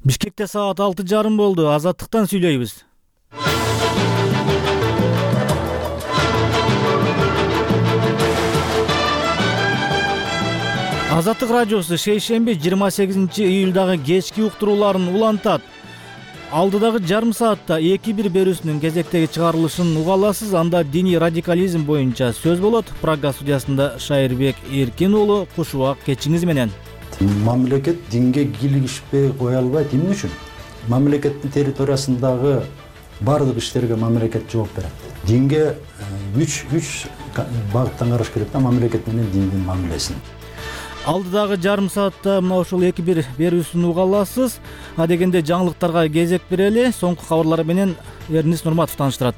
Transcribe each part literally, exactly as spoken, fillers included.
Бишкекте саат алты жарым болду. Азаттыктан сүйлөйбүз. Азаттык радиосу шейшемби жыйырма сегизинчи июлдагы кечки уктурууларын улантат. Алдыдагы жарым саатта эки бир берүүсүнүн кезектеги чыгарылышын уга аласыз. Анда диний радикализм боюнча сөз болот. Прага студиясында Шайырбек Эркин уулу куш убак кечиңиз менен. Мамлекет динге кийлигишпей кое албайт. Эмне үчүн? Мамлекеттин территориясындагы бардык иштерге мамлекет жооп берет. Динге үч үч багыттан караш керек да, мамлекет менен диндин мамилесин. Алдыдагы жарым саатта мына ушул эки бир берүүсүн уга аласыз. Адегенде жаңылыктарга кезек берели. Соңку кабарлар менен Эрнис Нурматов тааныштырат.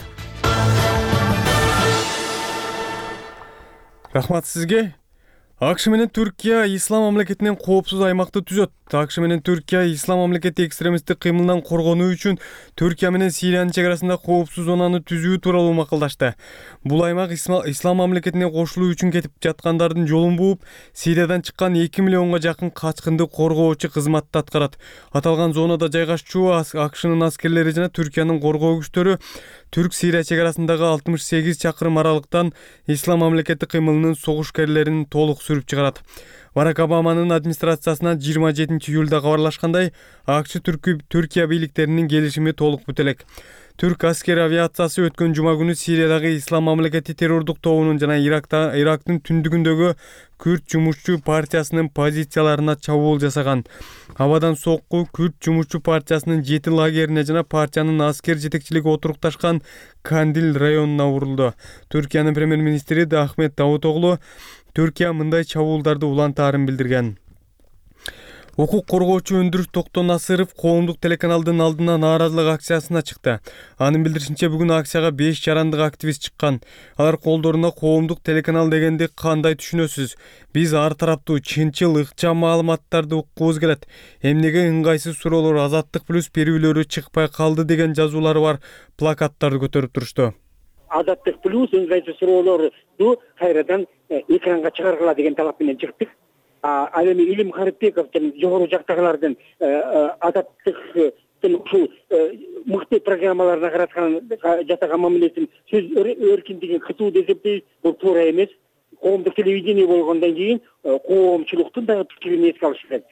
Рахмат сизге. АКШ менен Түркия ислам мамлекетинен коопсуз аймакты түзөт. АКШ менен Түркия ислам мамлекети экстремисттик кыймылдан коргонуу үчүн Түркия менен Сириянын чегарасында коопсуз зонаны түзүү тууралуу макалдашты. Бул аймак ислам мамлекетине кошулуу үчүн кетип жаткандардын жолун бууп, Сириядан чыккан эки миллионго жакын качкынды коргоочу кызматты аткарат. Аталган зонада жайгашчу АКШнын аскерлери жана Түркиянын коргоо күчтөрү Түрк-Сирия чегарасындагы алтымыш сегиз чакырым аралыктан ислам мамлекети кыймылынын согуш-кэрилерин толук сүрүп чыгарат. Барак Обаманын администрациясына жыйырма жетинчи июлда кабарлашкандай, АКШ Түркия бийликтеринин келишими толук бүтө элек. Түрк аскер авиациясы өткөн жума күнү Сириядагы ислам мамлекети террордук тобунун жана Иракта Ирактын түндүгүндөгү Күрд жумушчу партиясынын позицияларына чабуул жасаган. Абадан сокку Күрд жумушчу партиясынын жети лагерине жана партиянын аскер жетекчилиги отурукташкан Кандил районуна урулду. Түркиянын премьер-министри Ахмет Давутоглу Түркия мындай чабуулдарды улантаарын билдирген. Укук коргоочу Өндүрүш Токтонасыров коомдук телеканалдын алдына нааразылык акциясына чыкты. Анын билдиришинче, бүгүн акцияга беш жарандык активист чыккан. Алар колдоруна коомдук телеканал дегенди кандай түшүнөсүз? Биз ар тараптуу чынчыл, ыкчам маалыматтарды уккубуз келет. Эмнеге ыңгайсыз суроолор, Азаттык плюс берүүлөрү чыкпай калды деген жазуулары бар плакаттарды көтөрүп турушту. Азаттык плюс ыңгайсыз суроолорду кайрадан экранга чыгаргыла деген талап менен чыктык. Ал эми Илим Карипбеков жана жогору жактагылардын Азаттыктын ушул мыкты программаларына караткан жасаган мамилесин сөз эркиндигин кысуу деп эсептейбиз. Бул туура эмес. Коомдук телевидение болгондон кийин коомчулуктун дагы пикирин эске алыш керек,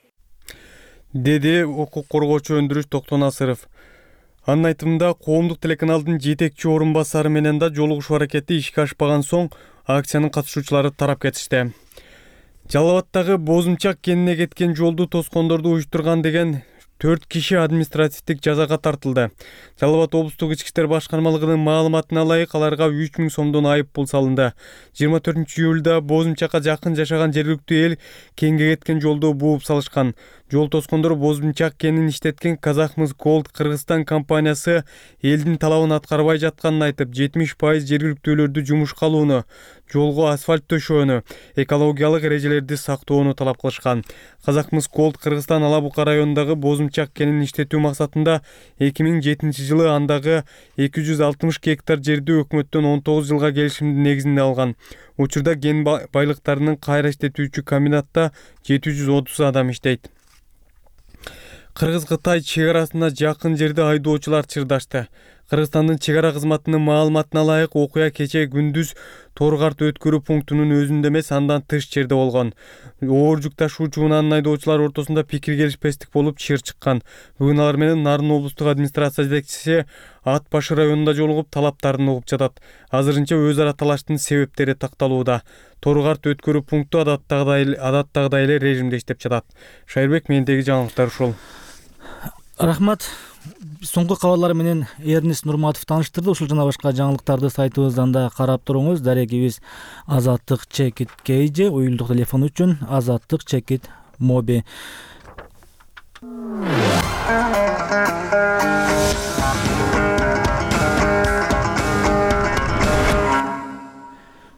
деди укук коргоочу Өндүрүш Токтонасыров. Анын айтымында, коомдук телеканалдын жетекчи орун басары менен да жолугушуу аракети ишке ашпаган соң акциянын катышуучулары тарап кетишти. Жалал Абадтагы Бозумчак кенине кеткен жолду тоскондорду уюштурган деген төрт киши административдик жазага тартылды. Жалал Абад облустук ички иштер башкармалыгынын маалыматына ылайык аларга үч миң сомдон айып пул салынды. жыйырма төртүнчү июлда Бозумчакка жакын жашаган жергиликтүү эл кенге кеткен жолду бууп салышкан. Жол тоскондор Бозумчак кенин иштеткен Казахмыс Голд Кыргызстан компаниясы элдин талабын аткарбай жатканын айтып, жетимиш пайыз жергиликтүүлөрдү жумушка алууну, жолго асфальт төшөөнү, экологиялык эрежелерди сактоону талап кылышкан. Казахмыс Голд Кыргызстан Ала Бука районундагы Бозумчак кенин иштетүү максатында эки миң жетинчи жылы андагы эки жүз алтымыш гектар жерди өкмөттөн он тогуз жылга келишимдин негизинде алган. Учурда кен байлыктарынын кайра иштетүүчү комбинатта жети жүз отуз адам иштейт. Кыргыз-Кытай чегарасына жакын жерде айдоочулар чырдашты. Кыргызстандын чегара кызматынын маалыматына ылайык, окуя кече күндүз Торгарт өткөрүү пунктунун өзүндө эмес, андан тыш жерде болгон. Оор жүк ташуучу унаанын айдоочулар ортосунда пикир келишпестик болуп чыр чыккан. Бүгүн алар менен Нарын облустук администрация жетекчиси Ат Башы районунда жолугуп талаптарын угуп жатат. Азырынча өз ара талаштын себептери такталууда. Торгарт өткөрүү пункту адаттагыдай эле режимде иштеп жатат. Шайырбек, мендеги жаңылыктар ушул. Рахмат. Соңку кабарлар менен Эрнис Нурматов тааныштырды. Ушул жана башка жаңылыктарды сайтыбыздан да карап туруңуз. Дарегибиз Азаттык Чекит Кейже, уюлдук телефон үчүн Азаттык Чекит Моби.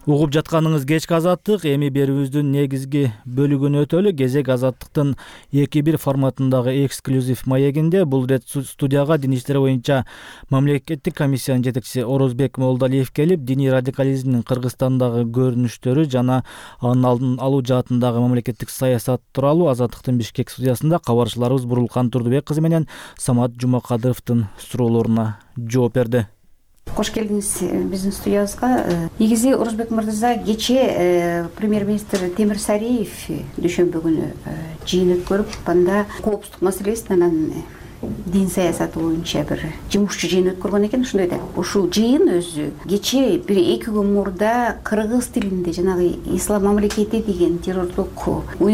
Угуп жатканыңыз кечки азаттык. Эми берүүбүздүн негизги бөлүгүнө өтөлү. Кезек азаттыктын эки бир форматындагы эксклюзив маегинде бул ирет студияга дин иштери боюнча мамлекеттик комиссиянын жетекчиси Орозбек Молдалиев келип, диний радикализмдин Кыргызстандагы көрүнүштөрү жана анын алдын алуу жаатындагы мамлекеттик саясат тууралуу Азаттыктын Бишкек студиясында кабарчыларыбыз Бурулкан Турдубек кызы менен Самат Жумакадыровдун суроолоруна жооп берди. Кош келдиңиз биздин студиябызга. Негизи Орозбек мырза кечээ премьер-министр Темир Сариев дүйшөмбү күнү жыйын өткөрүп, анда коопсуздук маселесин анан дин саясаты боюнча бир жумушчу жыйын өткөргөн экен. Ошондой да ушул жыйын өзү кечээ бир эки күн мурда кыргыз тилинде жанагы Ислам мамлекети деген террордук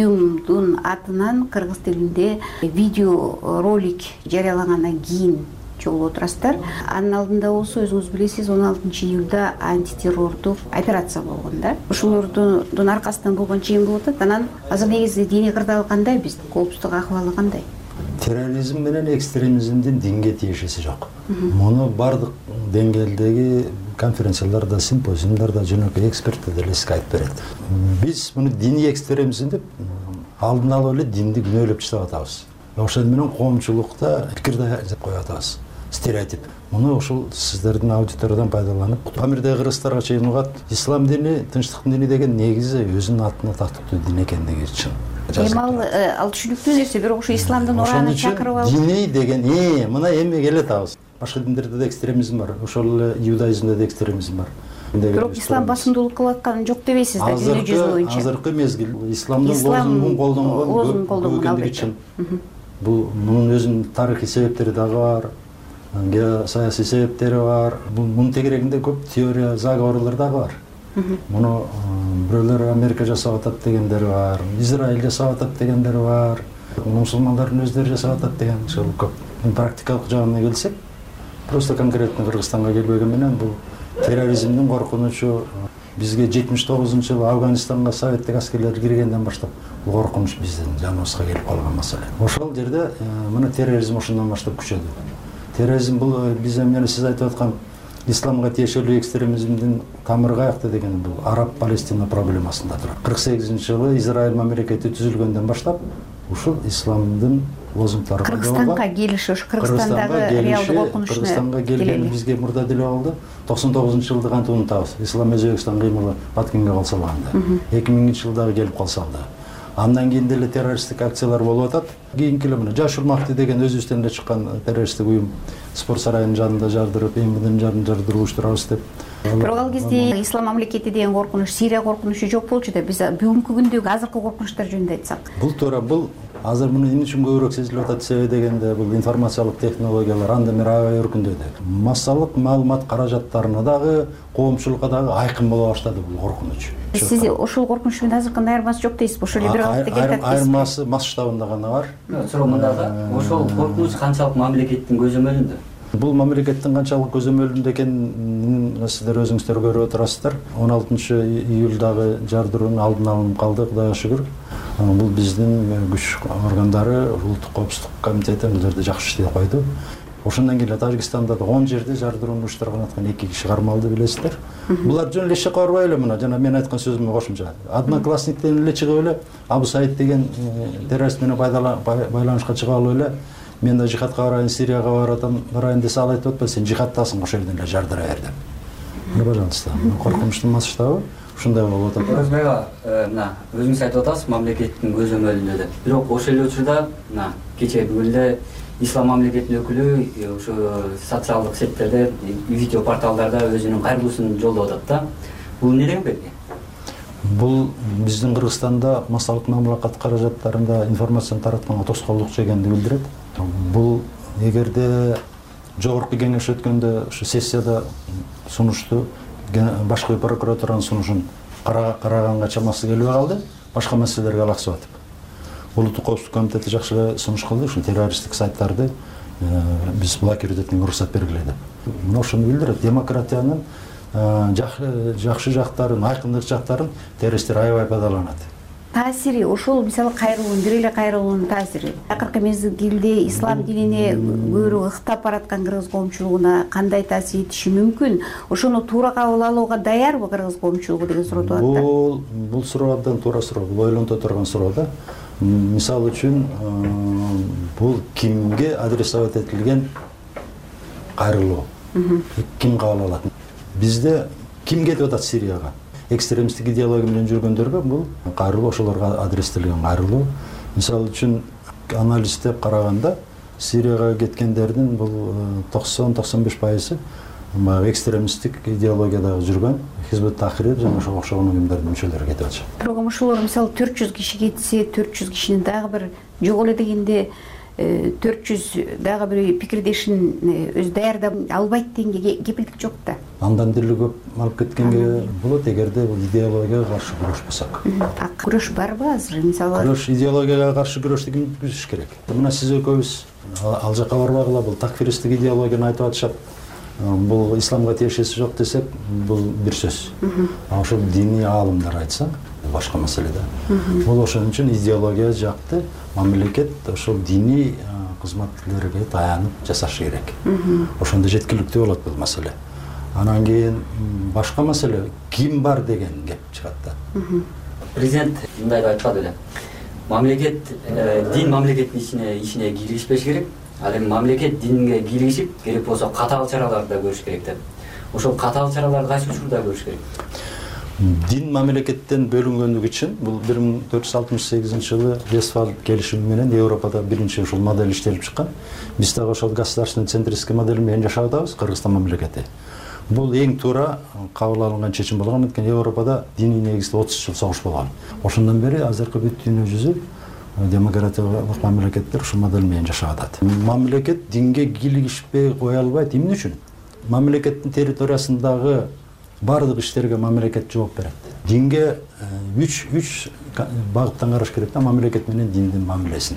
уюмдун атынан кыргыз тилинде видео ролик жарыялагандан кийин чогулуп отурасыздар. Анын алдында болсо өзүңүз билесиз, он алтынчы июлда антитеррордук операция болгон да. Ошолордун аркасынан болгон жыйын болуп атат. Анан азыр негизи диний кырдаал кандай, биздин коопсуздук акыбалы кандай? Терроризм менен экстремизмдин динге тиешеси жок. Муну бардык деңгээлдеги конференцияларда, симпозиумдарда жөнөкөй эксперттер деле сизге айтып берет. Биз муну диний экстремизм деп алдын алып эле динди күнөөлөп чыгып атабыз. Ошол менен коомчулукта пикир деп коюп атабыз. Стереотип. Муну ушул сиздердин аудиториядан пайдаланып, Памирдеги кыргыздарга чейин угат, ислам дини, тынчтыктын дини деген негизи өзүнүн атына тактыктуу дин экендиги үчүн. Эми ал ал түшүнүктүү нерсе, бирок ошо исламдын урааны чакырып алып, дини деген, э, мына эми келет абыз. Башка диндерде да экстремизм бар, ошол эле иудаизмде да экстремизм бар. Бирок ислам басымдуулук кылып атканы жок дебейсиз да, дүйнө жүзү боюнча. Азыркы мезгил исламдын лозунгун колдонгон экендиги үчүн. Бул мунун өзүнүн тарыхый себептери дагы бар, геосаясий себептери бар. Мунун тегерегинде көп теория, заговорлор дагы бар. Муну бирөөлөр Америка жасап атат дегендер бар, Израиль жасап атат дегендер бар, мусулмандардын өздөрү жасап атат деген ошол көп. Практикалык жагына келсек, просто конкретно Кыргызстанга келбеген менен бул терроризмдин коркунучу бизге жетимиш тогузунчу жылы Афганистанга советтик аскерлер киргенден баштап бул коркунуч биздин жаныбызга келип калган маселе. Ошол жерде мына терроризм ошондон баштап күчөдү. Терроризм бул биз эми сиз айтып аткан исламга тиешелүү экстремизмдин тамыры каякта деген бул Араб-Палестина проблемасында турат. кырк сегизинчи жылы Израиль мамлекети түзүлгөндөн баштап ушул исламдын лозунгдары Кыргызстанга келиши, ушу Кыргызстандагы реалдуу коркунучуна Кыргызстанга келгени бизге мурда деле болду. токсон тогузунчу жылды кантип унутабыз? Ислам Өзбекстан кыймылы Баткенге калса алганда. эки миңинчи жылдагы келип калса да. Андан кийин деле террористтик акциялар болуп атат. Кийинки эле мына Жаш Урмакты деген өзүбүздөн эле чыккан террористтик уюм спорт сарайынын жанында жардырып, эмбидин жанында жардырып уюштурабыз деп. Бирок ал кезде Ислам мамлекети деген коркунуч, Сирия коркунучу жок болчу да. Биз бүгүнкү күндөгү азыркы коркунучтар жөнүндө айтсак. Бул туура, бул азыр муну эмне үчүн көбүрөөк сезилип атат себеби дегенде бул информациялык технологиялар анда бери аябай өркүндөдү. Массалык маалымат каражаттарына дагы, коомчулукка дагы айкын боло баштады бул коркунуч. Сиз ошол коркунуч менен азыркындай айырмасы жок дейсизби? Ошол эле бир калыпта келип атат. Айырмасы масштабында гана бар. Суроо мында да, ошол коркунуч канчалык мамлекеттин көзөмөлүндө? Бул мамлекеттин канчалык көзөмөлүндө экенин сиздер өзүңүздөр көрүп отурасыздар. он алтынчы июлдагы жардыруунун алдын алынып калды, Кудайга шүгүр. Бул биздин күч органдары, улуттук коопсуздук комитети бул жерде жакшы иштеп койду. Ошондон кийин Тажикстанда да он жерде жардырууну уюштурган аткан эки киши кармалды, билесиздер. Булар жөн эле ишке барбай эле мына жана мен айткан сөзүмө кошумча. Одноклассниктен эле чыгып эле Абу Саид деген террорист менен байланышка чыгып алып эле мен да жихадка барайын, Сирияга баратам, барайын десе ал айтып атпайбы, сен жихадтасың, ошол жерден эле жардыра бер деп. Мына пожалуйста, коркунучтун масштабы ушундай болуп атат. Орозбек ага, мына өзүңүз айтып атасыз мамлекеттин көзөмөлүндө деп. Бирок ошол эле учурда мына кечээ бүгүн эле Ислам мамлекетинин өкүлү ушу социалдык сеттерде, видео порталдарда өзүнүн кайрылуусун жолдоп атат да. Бул эмнеден белги? Бул биздин Кыргызстанда массалык мамлекет каражаттарында информацияны таратканга тоскоолдукчу экенди билдирет. Бул эгерде жогорку кеңеш өткөндө ушу сессияда сунушту башкы прокуратуранын сунушун караганга чамасы келбей калды, башка маселелерге алаксып атып. Улуттук коопсуздук комитети жакшы сунуш кылды, ушу террористтик сайттарды биз блокировать этүүгө уруксат бергиле деп. Мына ошону билдирет. Демократиянын жакшы жактарын, айкындык жактарын террористтер аябай пайдаланат. таасири ошол мисалы кайрылуунун бир эле кайрылуунун таасири акыркы мезгилде ислам динине көбүрөөк ыктап бараткан кыргыз коомчулугуна кандай таасир этиши мүмкүн? Ошону туура кабыл алууга даярбы кыргыз коомчулугу деген суроо туулат да. Бул бул суроо абдан туура суроо, бул ойлонто турган суроо да. Мисалы үчүн бул кимге адресовать этилген кайрылуу? Ким кабыл алат? Бизде ким кетип атат Сирияга? Экстремисттик идеология менен жүргөндөргө бул кайрылуу, ошолорго адрестелген кайрылуу. Мисалы үчүн анализдеп караганда Сирияга кеткендердин бул токсон токсон беш пайызы баягы экстремисттик идеологиядагы жүргөн Хизбут Тахрир жана ошого окшогон уюмдардын мүчөлөрү кетип атышат. Бирок ошолор мисалы төрт жүз киши кетсе, төрт жүз кишинин дагы бир жок эле дегенде төрт жүз дагы бир пикирдешин өз даярдап албайт дегенге кепилдик жок да. Андан деле көп алып кеткенге болот эгерде бул идеологияга каршы күрөшпөсөк. А күрөш барбы азыр мисалы? Күрөш идеологияга каршы күрөштү ким түзүш керек? Мына сиз экөөбүз ал жакка барбагыла, бул такфиристтик идеологияны айтып атышат. Бул исламга тиешеси жок десек, бул бир сөз. А ошол диний аалымдар айтса, башка маселе да. Бул ошон үчүн идеология жакты мамлекет ошол диний кызматкерлерге таянып жасашы керек. Ошондо жеткиликтүү болот бул маселе. Анан кийин башка маселе ким бар деген кеп чыгат да. Президент мындай айтпады эле. Мамлекет дин мамлекеттин ишине ишине киргизбеш керек. Ал эми мамлекет динге киргизип, керек болсо катаал чараларды да көрүш керек деп. Ошол катаал чараларды кайсы учурда көрүш керек? Дин мамлекеттен бөлүнгөндүгү үчүн бул бир миң төрт жүз алтымыш сегизинчи жылы Вестфаль келишими менен Европада биринчи ушул модель иштелип чыккан. Биз дагы ошол государственный центристский модель менен жашап атабыз, Кыргызстан мамлекети. Бул эң туура кабыл алынган чечим болгон, анткени Европада диний негизде отуз жыл согуш болгон. Ошондон бери азыркы бүт дүйнө жүзү демократиялык мамлекеттер ушул модель менен жашап атат. Мамлекет динге кийлигишпей кое албайт. Эмне үчүн? Мамлекеттин территориясындагы бардык иштерге мамлекет жооп берет. Динге үч үч багыттан караш керек да, мамлекет менен диндин мамилесин.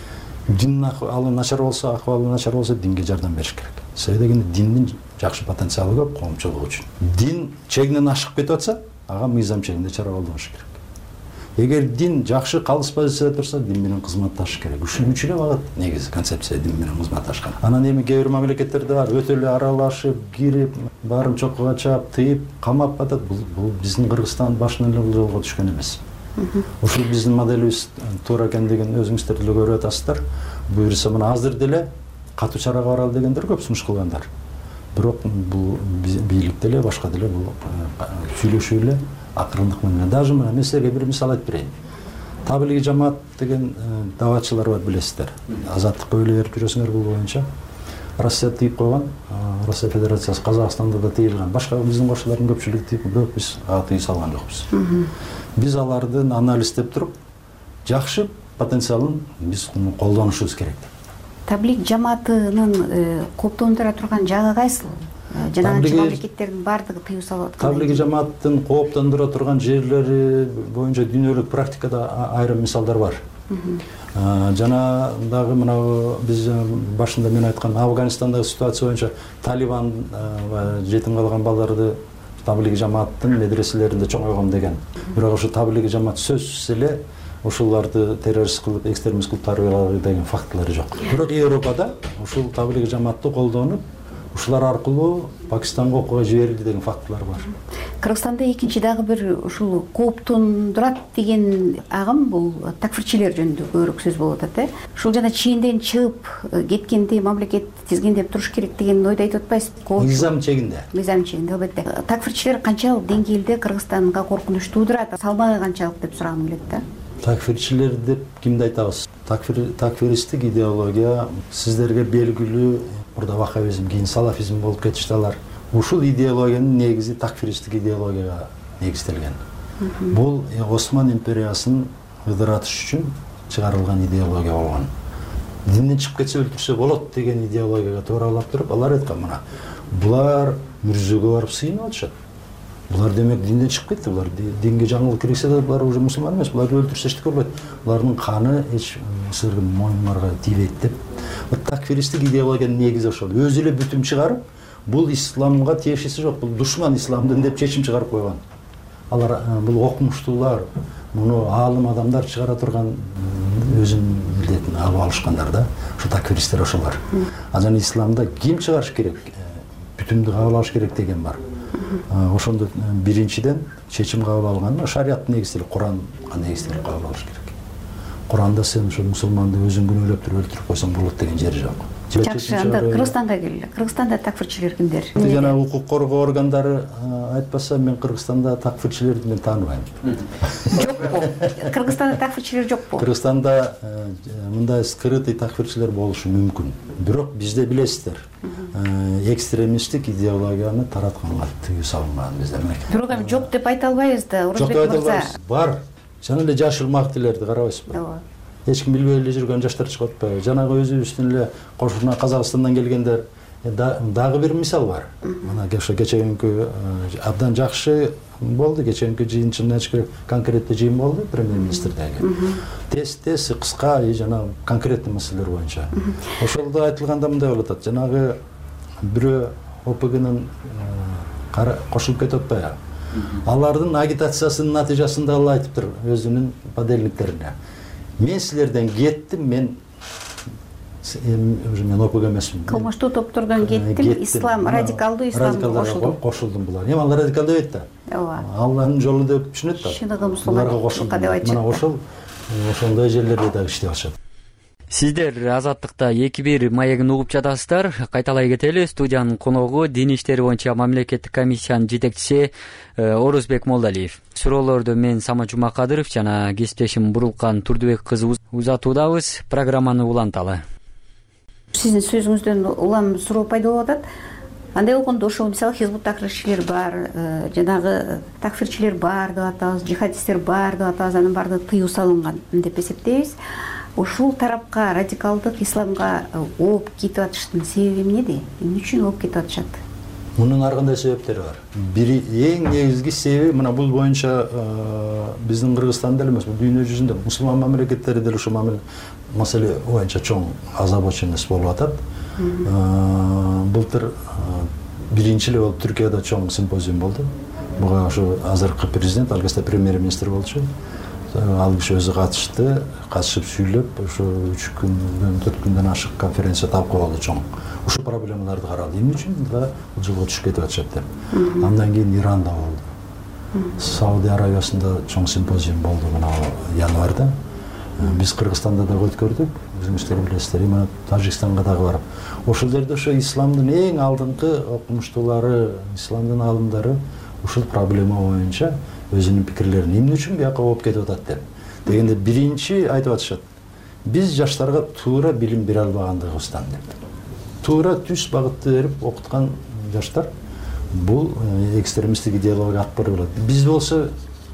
Дин акыбалы начар болсо, акыбалы начар болсо динге жардам бериш керек. Себеби дегенде диндин жакшы потенциалы көп коомчулук үчүн. Дин чегинен ашык кетип атса, ага мыйзам чегинде чара колдонуш керек. Эгер дин жакшы калыс позицияда турса, дин менен кызматташыш керек. Ушул үч эле багыт негизи концепция дин менен кызматташкан. Анан эми кээ бир мамлекеттерде бар, өтө эле аралашып, кирип, баарын чокуга чаап, тыйып, камап атат. Бул бул биздин Кыргызстан башынан эле бул жолго түшкөн эмес. Ушул биздин моделибиз туура экендигин өзүңүздөр деле көрүп атасыздар. Буюрса мына азыр деле катуу чарага баралы дегендер көп сунуш кылгандар. Бирок бул бийлик деле башка деле бул сүйлөшүү эле акырындык менен. Даже мына мен силерге бир мисал айтып берейин. Таблиги жамаат деген даватчылар бар, билесиздер. Азаттыкка ойлой берип жүрөсүңөр бул боюнча. Россия тыйып койгон, Россия Федерациясы Казакстанда да тыйылган. Башка биздин кошчулардын көпчүлүгү тыйып, бирок биз ага тыйым салган жокпуз. Биз алардын анализдеп туруп, жакшы потенциалын биз колдонушубуз керек. Таблик жамаатынын кооптондура турган жагы кайсыл? Жанагы мамлекеттердин бардыгы тыюу салып аткан. Таблиги жамааттын кооптондура турган жерлери боюнча дүйнөлүк практикада айрым мисалдар бар. Жана дагы мына биз башында мен айткан Афганистандагы ситуация боюнча Талибан жетим калган балдарды таблиги жамааттын медреселеринде чоңойгон деген. Бирок ошо таблиги жамаат сөзсүз эле ошоларды террорист кылып, экстремист кылып тарбиялады деген фактылары жок. Бирок Европада ушул таблиги жамаатты колдонуп, ушулар аркылуу Пакистанга окууга жиберилди деген фактылар бар. Кыргызстанда экинчи дагы бир ушул кооптондурат деген агым бул такфирчилер жөнүндө көбүрөөк сөз болуп атат, э? Ушул жана чийинден чыгып кеткенде мамлекет тизгиндеп туруш керек деген ойду айтып атпайсызбы? Мыйзам чегинде. Мыйзам чегинде, албетте. Такфирчилер канчалык деңгээлде Кыргызстанга коркунуч туудурат? Салмагы канчалык деп сурагым келет да. Такфирчилер деп кимди айтабыз? Такфир такфиристтик идеология сиздерге белгилүү, мурда ваххабизм, кийин салафизм болуп кетишти алар. Ушул идеологиянын негизи такфиристтик идеологияга негизделген. Бул Осман империясын ыдыратыш үчүн чыгарылган идеология болгон. Динден чыгып кетсе өлтүрсө болот деген идеологияга тууралап туруп, алар айткан мына булар мүрзөгө барып сыйынып атышат. Булар демек динден чыгып кетти, булар динге жаңылык киргизе да булар уже мусулман эмес, буларды өлтүрсө эчтеке болбойт. Булардын каны эч силерге моюңарга тийбейт деп. Такфиристтик идеологиянын негизи ошол. Өзү эле бүтүм чыгарып, бул исламга тиешеси жок, бул душман исламдын деп чечим чыгарып койгон. Алар бул окумуштуулар, муну аалым адамдар чыгара турган өзүнүн милдетин алып алышкандар да, ушу такфиристер ошолор. А жана исламда ким чыгарыш керек, бүтүндү кабыл алыш керек деген бар. Ошондо биринчиден чечим кабыл алганда шариаттын негиздери, Куранга негизделип кабыл алыш керек. Куранда сен ошо мусулманды өзүң күнөөлөп туруп өлтүрүп койсоң болот деген жери жок. Жакшы, анда Кыргызстанда келели. Кыргызстанда такфирчилер кимдер? Жана укук коргоо органдары айтпаса, мен Кыргызстанда такфирчилерди мен тааныбайм. Жокпу? Кыргызстанда такфирчилер жокпу? Кыргызстанда мындай скрытый такфирчилер болушу мүмкүн. Бирок бизде билесиздер, экстремисттик идеологияны таратканга тыюу салынган бизде. Бирок эми жок деп айта албайбыз да, Орозбек мырза. Бар. Жана эле жашыл мактилерди карабайсызбы? Ооба. Эч ким билбей эле жүргөн жаштар чыгып атпайбы? Жанагы өзүбүздүн эле кошуна Казакстандан келгендер дагы бир мисал бар. Мына ошо кечеүнкү абдан жакшы болду, кечеүнкү жыйын чынын айтыш керек, конкреттүү жыйын болду премьер-министрдеги. Тез-тез, кыска жана конкреттүү маселелер боюнча. Ошолдо айтылганда мындай болуп атат. Жанагы бирөө О П Гнын кошулуп кетип атпайбы? Алардын агитациясынын натыйжасында ал айтыптыр өзүнүн подельниктерине. Мен силерден кеттим, мен уже мен О П Г эмесмин. Кылмыштуу топтордон кеттим, ислам, радикалдуу исламга кошулдум. Кошулдум булар. Эми алар радикал дебейт да. Ооба. Алланын жолу деп түшүнөт да. Чыныгы мусулманчылыкка деп айтышат. Мына ошол ошондой жерлерде дагы иштеп атышат. Сиздер Азаттыкта эки бир маегин угуп жатасыздар. Кайталай кетели. Студиянын коногу дин иштери боюнча мамлекеттик комиссиянын жетекчиси Орозбек Молдалиев. Суроолорду мен Самат Жумакадыров жана кесиптешим Бурулкан Турдубек кызы узатуудабыз. Программаны уланталы. Сиздин сөзүңүздөн улам суроо пайда болуп атат. Андай болгондо ошол мисалы хизбут такфирчилер бар, жанагы такфирчилер бар деп атабыз, жихадисттер бар деп атабыз, анын баардыгы тыюу салынган деп эсептейбиз. Ушул тарапка радикалдык исламга ооп кетип атыштын себеби эмнеде? Эмне үчүн ооп кетип атышат? Мунун ар кандай себептери бар. Бири эң негизги себеби мына бул боюнча биздин Кыргызстанда эле эмес, дүйнө жүзүндө мусулман мамлекеттери деле ушул маселе боюнча чоң озабоченность болуп атат. Былтыр биринчи эле болуп Түркияда чоң симпозиум болду. Буга ошо азыркы президент, ал кезде премьер-министр болчу. Ал киши өзү катышты, катышып сүйлөп, ошо үч күндөн, төрт күндөн ашык конференция талкуулады чоң. Ушул проблемаларды каралды. Эмне үчүн да бул жылга түшүп кетип атышат деп. Андан кийин Иранда болду. Саудия Арабиясында чоң симпозиум болду мына январда. Биз Кыргызстанда да өткөрдүк, өзүңүздөр билесиздер, мына Тажикстанга дагы барып. Ошол жерде ошо исламдын эң алдыңкы окумуштуулары, исламдын аалымдары ушул проблема боюнча өзүнүн пикирлерин эмне үчүн бияка ооп кетип атат деп. Дегенде биринчи айтып атышат. Биз жаштарга туура билим бере албагандыгыбыздан деп. Туура түз багытты берип окуткан жаштар бул экстремисттик идеологияга ат барып алат. Биз болсо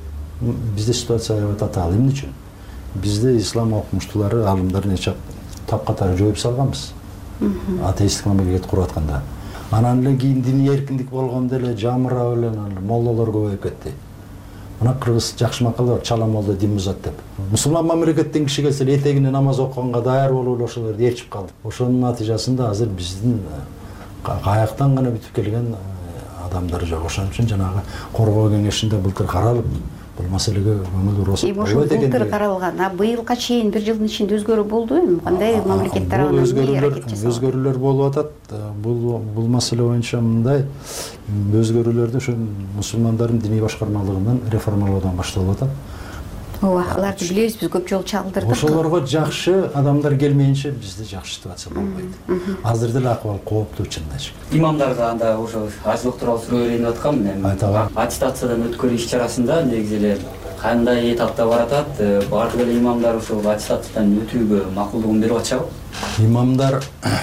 бизде ситуация аябай татаал. Эмне үчүн? Бизде ислам окумуштуулары, аалымдары нече тапкатары жоюп салганбыз. Атеисттик мамлекет куруп атканда. Анан эле кийин диний эркиндик болгондо эле жамырап эле моллолор көбөйүп кетти. Мына Кыргыз жакшы макал бар, чала молдо дин бузат деп. Мусулман мамлекеттен киши келсе этегине намаз окуганга даяр болуп эле ошолорду ээрчип калды. Ошонун натыйжасында азыр биздин каяктан гана бүтүп келген адамдар жок. Ошон үчүн жанагы коргоо кеңешинде былтыр каралып, бул маселеге көңүл бурулса болбойт экен. Былтыр каралган, а быйылга чейин бир жылдын ичинде өзгөрүү болду эми? Кандай мамлекет тарабынан аракет жасалган? Өзгөрүүлөр болуп атат. Бул бул маселе боюнча мындай өзгөрүүлөрдү ошо мусулмандардын диний башкармалыгынан реформалоодон башталып атат. Ооба, аларды билебиз, биз көп жолу чагылдырдык. Ошолорго жакшы адамдар келмейинче бизде жакшы ситуация болбойт. Азыр деле акыбал кооптуу чынын айтыш керек. Имамдарга анда ошо ажылык тууралуу суроо берейин деп аткам. Эми аттестациядан өткөрүү иш-чарасында негизи кандай этапта баратат? Баардык эле имамдар ошол аттестациядан өтүүгө макулдугун берип атышабы? Имамдар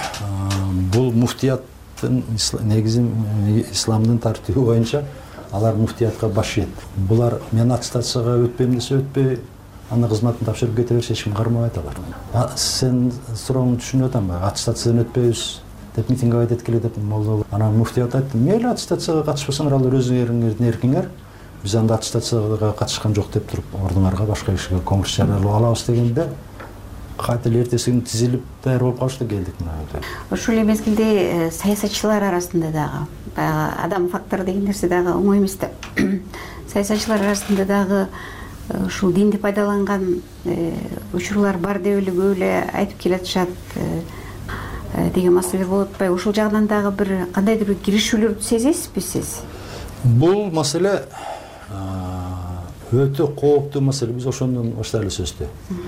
бул муфтияттын негизи исламдын тартиби боюнча алар муфтиятка баш ийет. Булар мен аттестацияга өтпөйм десе өтпөй, аны кызматын тапшырып кете берсе эч ким кармабайт алар. Сен сурооңду түшүнүп атам, аттестациядан өтпөйбүз деп митингге айтып келе деп молдо. Анан муфтият айтты, мейли аттестацияга катышпасаңар ал өзүңөрдүн эркиңер. Биз анда аттестацияга катышкан жок деп туруп, ордуңарга башка ишке конкурс жарыялап алабыз дегенде кайта эле эртеси күнү тизилип даяр болуп калышты, келдик мына. Ошол эле мезгилде саясатчылар арасында дагы баягы адам фактору деген нерсе дагы оңой эмес да. Саясатчылар арасында дагы ушул динди пайдаланган учурлар бар деп эле көп эле айтып келатышат деген маселе болуп атпайбы? Ушул жагынан дагы бир кандайдыр бир киришүүлөрдү сезесизби сиз? Бул маселе өтө кооптуу маселе. Биз ошондон баштайлы сөздү.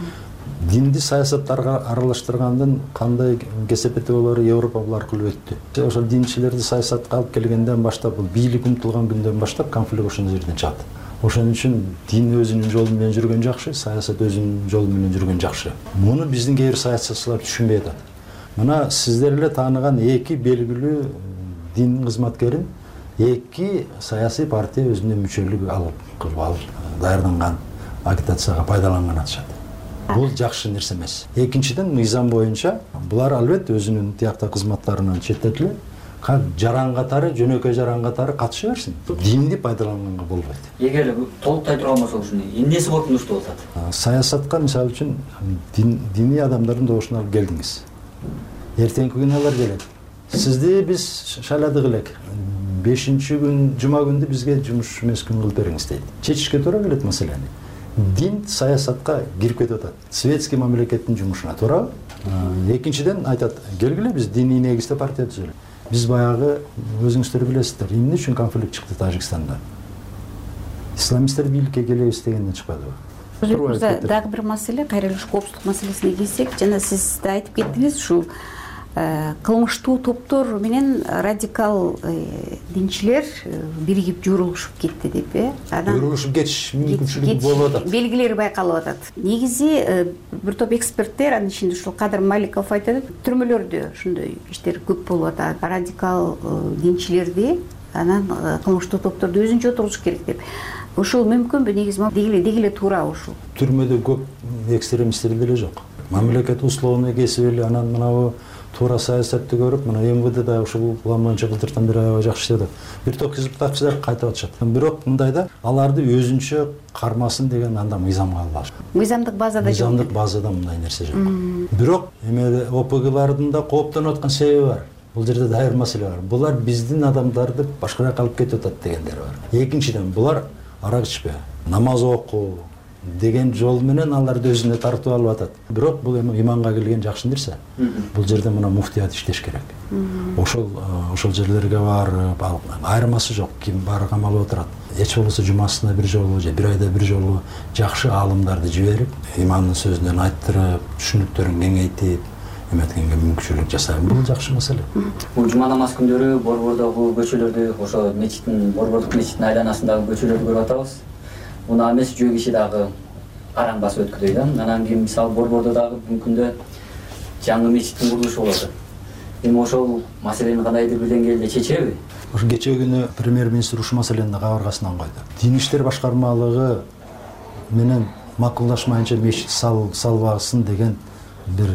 Динди саясаттарга аралаштыргандын кандай кесепети Европа бул аркылуу өттү. Ошол динчилерди саясатка алып келгенден баштап, бул бийлик умтулган күндөн баштап конфликт ошол жерден чыгат. Ошон үчүн дин өзүнүн жолу менен жүргөн жакшы, саясат өзүнүн жолу менен жүргөн жакшы. Муну биздин кээ бир саясатчылар түшүнбөй атат. Мына сиздер эле тааныган эки белгилүү дин кызматкерин эки саясий партия өзүнүн мүчөлүк алып алып даярданган агитацияга пайдаланган атышат. Бул жакшы нерсе эмес. Экинчиден, мыйзам боюнча булар албетте өзүнүн тиякта кызматтарынан четтетилет. Жаран катары, жөнөкөй жаран катары катыша берсин. Динди пайдаланганга болбойт. Эгер толуктай турган болсо ушуну эмнеси коркунучтуу болот? Саясатка мисалы үчүн диний адамдардын добушуна алып келдиңиз. Эртеңки күнү алар келет. Сизди биз шайладык элек. бешинчи күн, жума күндү бизге жумуш эмес күн кылып бериңиз дейт. Чечишке туура келет маселени. Дин саясатка кирип кетип атат. Светский мамлекеттин жумушуна туурабы? Экинчиден айтат, келгиле биз диний негизде партия түзөлөлү. Биз баягы өзүңүздөр билесиздер, эмне үчүн конфликт чыкты Тажикстанда? Исламисттер бийликке келебиз дегенден чыкпадыбы? Дагы бир маселе, кайра эле коопсуздук маселесине келсек, жана сиз да айтып кеттиңиз, ушул кылмыштуу топтор менен радикал динчилер биригип журулушуп кетти деп, э? Журулушуп кетиш мүмкүнчүлүгү болуп атат. Белгилери байкалып атат. Негизи бир топ эксперттер, анын ичинде ушул Кадыр Маликов айтат, түрмөлөрдө ушундай иштер көп болуп атат. Радикал динчилерди, анан кылмыштуу топторду өзүнчө отургузуш керек деп. Ушул мүмкүнбү? Негизи дегиле дегиле туура ушул. Түрмөдө көп экстремисттер деле жок. Мамлекет условный кесип эле анан мынабу туура саясатты көрүп, мына эм вэ дэ да ушул улам боюнча былтыртан бери аябай жакшы иштеп атат. Бир топ кызматкерлер кайтып атышат. Бирок мындайда аларды өзүнчө кармасын деген анда мыйзамга албаш. Мыйзамдык базада жок. Мыйзамдык базада мындай нерсе жок. Бирок эме о пэ гэлардын да кооптонуп аткан себеби бар. Бул жерде дайыр маселе бар. Булар биздин адамдарды башка жака алып кетип атат дегендер бар. Экинчиден, булар арак ичпе, намаз окуу деген жол менен аларды өзүнө тартып алып атат. Бирок бул эми иманга келген жакшы нерсе. Бул жерде мына муфтият иштеш керек. Ошол ошол жерлерге барып, айырмасы жок. Ким бары камалып отурат. Эч болбосо жумасына бир жолу же бир айда бир жолу жакшы аалымдарды жиберип, имандын сөзүнөн айттырып, түшүнүктөрүн кеңейтип, эметкенге мүмкүнчүлүк жасайм. Бул жакшы маселе. Бул жума намаз күндөрү Борбордогу көчөлөрдү, ошо мечиттин, Борбордук мечиттин айланасындагы көчөлөрдү көрүп атабыз. Муна эмес жөө киши дагы караң басып өткүдөй да. Анан кийин мисалы Борбордо дагы бүгүнкүндө жаңы мечиттин курулушу болот. Эми ошол маселени кандайдыр бир деңгээлде чечеби? Ошо кече күнү премьер-министр ушул маселени кабыргасынан койду. Дин иштер башкармалыгы менен макулдашмайынча мечит салбасын деген бир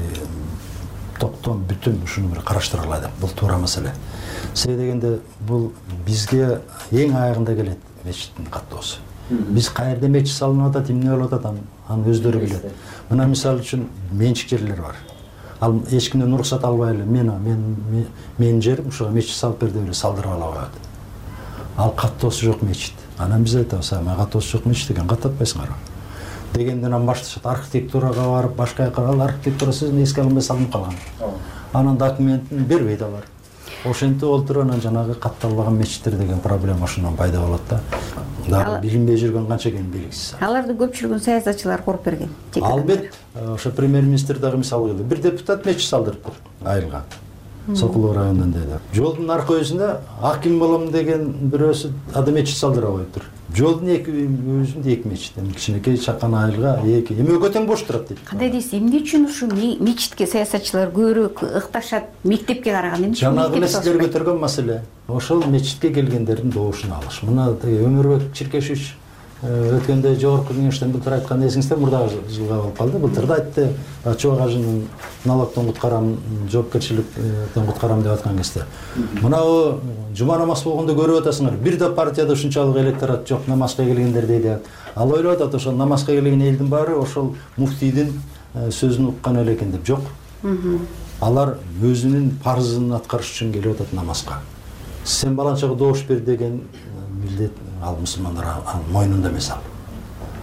топтон бүтүн ушуну бир караштыргыла деп. Бул туура маселе. Себеби дегенде бул бизге эң аягында келет мечиттин каттоосу. Биз каерде мечит салынып атат, эмне болуп атат, аны өздөрү билет. Мына мисалы үчүн менчик жерлер бар. Ал эч кимден уруксат албай эле мен мен менин жерим ушуга мечит салып бер деп эле салдырып ала коет. Ал каттоосу жок мечит. Анан биз айтабыз, "Ама каттоосу жок мечит экен, каттатпайсыңар." Дегенден анан башташат архитектурага барып, башка жака ал архитектура сөзүн эске алынбай салынып калган. Анан документин бербейт алар. Ошентип олтуруп анан жанагы катталбаган мечиттер деген проблема ошондон пайда болот да. Дагы билинбей жүргөн канча экен белгисиз. Аларды көпчүлүгүн саясатчылар куруп берген. Албетте, ошо премьер-министр дагы мисал келди. Бир депутат мечит салдырыптыр айылга. Сокулуу районунан деди. Жолдун аркы өзүндө аким болом деген бирөөсү ада мечит салдыра коюптур. Жолдун эки өзүндө эки мечит, кичинекей чакан айылга эки. Эми экөө тең бош турат дейт. Кандай дейсиз? Эмне үчүн ушу мечитке саясатчылар көбүрөөк ыкташат, мектепке караганда? Эмне үчүн? Жанагы эле сиздер көтөргөн маселе. Ошол мечитке келгендердин добушун алыш. Мына Өмүрбек Чиркешевич өткөндө жогорку кеңештен былтыр айткан эсиңиздер, мурдагы жылга болуп калды. Былтыр да айтты, чоң ажынын налогтон куткарам, жоопкерчиликтен куткарам деп аткан кезде. Мына жума намаз болгондо көрүп атасыңар, бир да партияда ушунчалык электорат жок, намазга келгендер дейт. Ал ойлоп атат, ошол намазга келген элдин баары ошол муфтийдин сөзүн уккан эле экен деп. Жок. Алар өзүнүн парызын аткарыш үчүн келип атат намазга. Сен баланчага добуш бер деген милдет ал мусулмандар мойнунда эмес ал.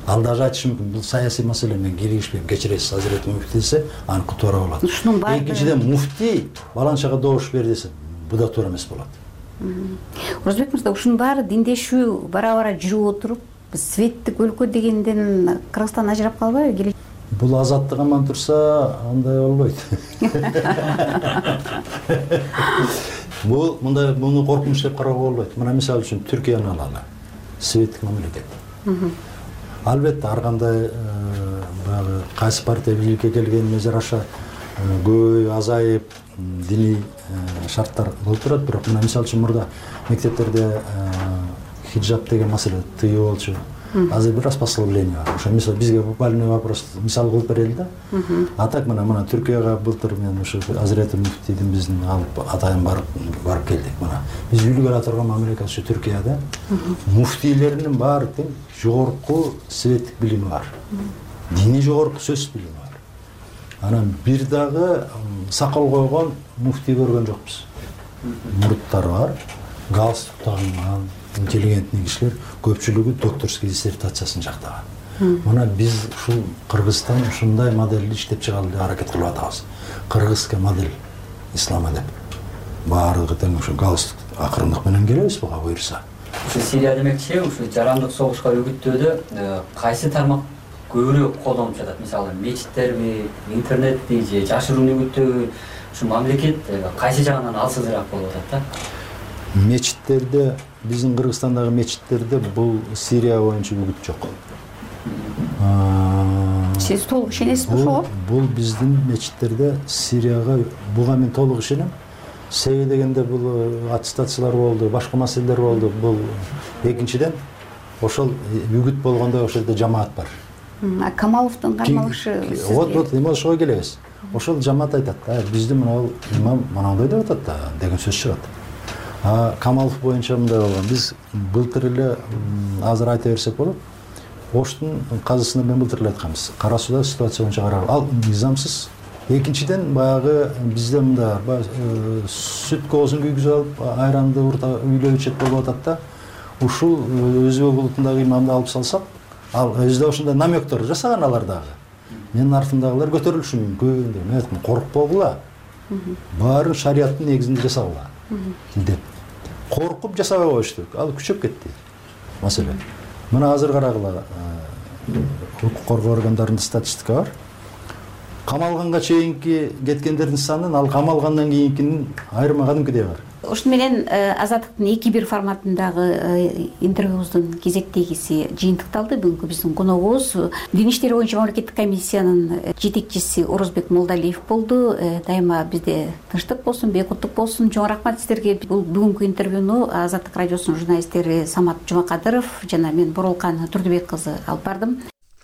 Ал дагы айтышы мүмкүн бул саясий маселе, мен киргизбейм, кечиресиз Азирети муфти десе, аныкы туура болот. Ушунун баары Экинчиден муфти баланчага добуш бер десе, бул да туура эмес болот. Орозбек мырза, ушунун баары диндешүү бара-бара жүрүп отуруп, светтик өлкө дегенден Кыргызстан ажырап калбайбы? Бул азаттык аман турса, андай болбойт. Бул мындай муну коркунуч деп кароого болбойт. Мына мисалы үчүн Түркияны алалы. Светтик мамлекет. Албетте ар кандай баягы кайсы партия бийликке келгенине жараша көбөйүп, азайып, диний шарттар болуп турат, бирок мына мисалы үчүн мурда мектептерде хиджаб деген маселе тыюу болчу. Азыр бир распословление бар. Ошо мисалы бизге больной вопрос мисал кылып берели да. А так мына мына Түркияга былтыр мен ушу Азирети муфтийдин биздин алып атайын барып барып келдик. Мына биз үлгүрө турган мамлекет ушу Түркияда муфтийлеринин баары тең жогорку светтик билими бар. Диний жогорку сөз билими бар. Анан бир дагы сакал койгон муфти көргөн жокпуз. Мурттары бар, галстук тагынган интеллигентный кишилер, көпчүлүгү докторский диссертациясын жактаган. Мына биз ушул Кыргызстан ушундай моделди иштеп чыгалы деп аракет кылып атабыз. Кыргызский модель ислама деп. Баардыгы тең ушу галстук акырындык менен келебиз буга буюрса. Ушу Сирия демекчи, ушу жарандык согушка үгүттөөдө кайсы тармак көбүрөөк колдонуп жатат? Мисалы, мечиттерби, интернетти же жашыруун үгүттөө ушу мамлекет кайсы жагынан алсызыраак болуп атат да? Мечиттерде, биздин Кыргызстандагы мечиттерде бул Сирия боюнча үгүт жок. Сиз толук ишенесизби ошого? Бул биздин мечиттерде Сирияга буга мен толук ишенем. Себеби дегенде бул аттестациялар болду, башка маселелер болду. Бул экинчиден ошол үгүт болгондо ошол жерде жамаат бар. Камаловдун кармалышы сизге? Вот, вот, эми ошого келебиз. Ошол жамаат айтат, биздин мына имам мынандай деп атат да деген сөз чыгат. А Камалов боюнча мындай болгон. Биз былтыр эле азыр айта берсек болот. Оштун казысында мен былтыр эле айтканбыз. Кара Сууда ситуация боюнча карап, ал мыйзамсыз. Экинчиден баягы бизде мында сүт коозун күйгүзүп алып, айранды урта үйлөп ичет болуп атат да. Ушул Өзбек улутундагы имамды алып салсак, ал өзү да ошондой намектор жасаган алар дагы. Менин артымдагылар көтөрүлүшү мүмкүн деп. Мен айттым, коркпогула. Баарын шариаттын негизинде жасагыла деп. Коркуп жасабай коюшту. Ал күчөп кетти. Маселе. Мына азыр карагыла, укук коргоо органдарында статистика бар. Камалганга чейинки кеткендердин санын, ал камалгандан кийинкинин айырма кадимкидей бар. Ошон менен Азаттыктын эки бир форматындагы интервьюбуздун кезектегиси жыйынтыкталды. Бүгүнкү биздин коногубуз Дин иштери боюнча мамлекеттик комиссиянын жетекчиси Орозбек Молдалиев болду. Дайыма бизде тынчтык болсун, бейкуттук болсун. Чоң рахмат сиздерге. Бул бүгүнкү интервьюну Азаттык радиосунун журналисттери Самат Жумакадыров жана мен Боролкан Турдубек кызы алып бардым.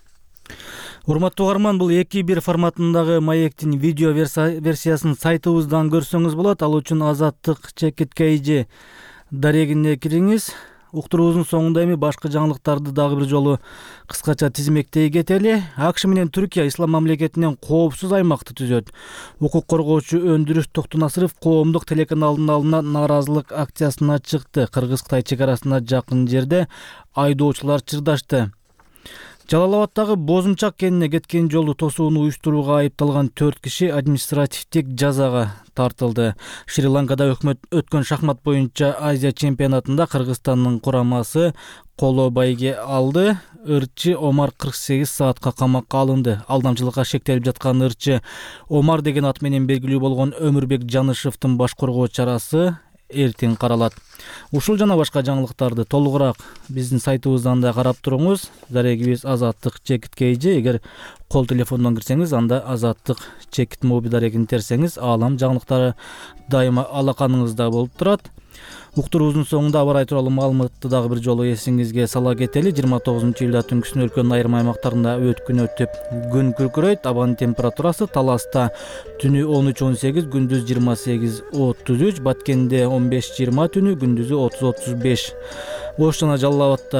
Урматтуу угарман, бул эки бир форматындагы маектин видео версиясын сайтыбыздан көрсөңүз болот. Ал үчүн Азаттык чекит кей джи дарегине кириңиз. Уктуруубуздун соңунда эми башка жаңылыктарды дагы бир жолу кыскача тизмектей кетели. АКШ менен Түркия ислам мамлекетинен коопсуз аймакты түзөт. Укук коргоочу Өндүрүш Токтонасыров коомдук телеканалдын алдына нааразылык акциясына чыкты. Кыргыз-Кытай чек арасына жакын жерде айдоочулар чырдашты. Жалал-Абадтагы Бозумчак кенине кеткен жолу тосууну уюштурууга айыпталган төрт киши административдик жазага тартылды. Шри-Ланкада өкмөт өткөн шахмат боюнча Азия чемпионатында Кыргызстандын курамасы коло байге алды. Ырчы Омар кырк сегиз саатка камакка алынды. Алдамчылыкка шектелип жаткан ырчы Омар деген ат менен белгилүү болгон Өмүрбек Жанышевдин баш коргоо чарасы эртең каралат. Ушул жана башка жаңылыктарды толугураак биздин сайтыбыздан да карап туруңуз. Дарегибиз Азаттык чекит кей джи. Эгер кол телефондон кирсеңиз, анда Азаттык чекит моби дарегин терсеңиз, аалам жаңылыктары дайыма алаканыңызда болуп турат. Уктуруубуздун соңунда аба ырайы тууралуу маалыматты дагы бир жолу эсиңизге сала кетели. жыйырма тогузунчу июлда түнкүсүн өлкөнүн айрым аймактарында өткүн өтүп, күн күркүрөйт. Абанын температурасы Таласта түнү он үч он сегиз, күндүз жыйырма сегиз отуз үч, Баткенде он беш жыйырма түнү, күндүзү отуз отуз беш. Ош жана Жалал-Абадта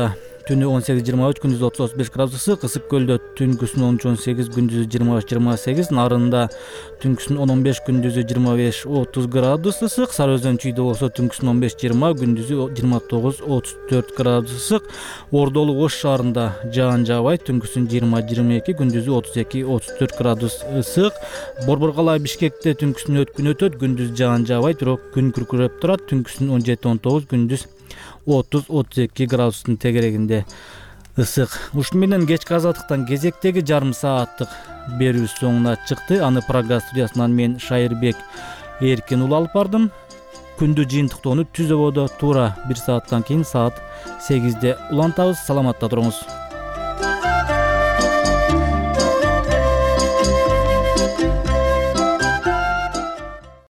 түнү он сегиз жыйырма үч, күндүзү отуз отуз беш градус ысык. Ысык көлдө түнкүсүн он үч он сегиз, күндүзү жыйырма үч жыйырма сегиз. Нарында түнкүсүн он он беш, күндүзү жыйырма беш отуз градус ысык. Сары Өзөн чүйдө болсо түнкүсүн он беш жыйырма, күндүзү жыйырма тогуз отуз төрт градус ысык. Ордолу Ош шаарында жаан жаабайт, түнкүсүн жыйырма жыйырма эки, күндүзү отуз эки отуз төрт градус ысык. Борбор калаа Бишкекте түнкүсүн өткүн өтөт, күндүз жаан жаабайт, бирок күн күркүрөп турат, түнкүсүн он жети он тогуз, күндүз отуз отуз эки градустун тегерегинде ысык. Ушуну менен кечки азаттыктан кезектеги жарым сааттык берүүбүз соңуна чыкты. Аны программа студиясынан мен Шайырбек Эркин уулу алып бардым. Күндү жыйынтыктоону түз абада туура бир сааттан кийин саат сегизде улантабыз. Саламатта туруңуз.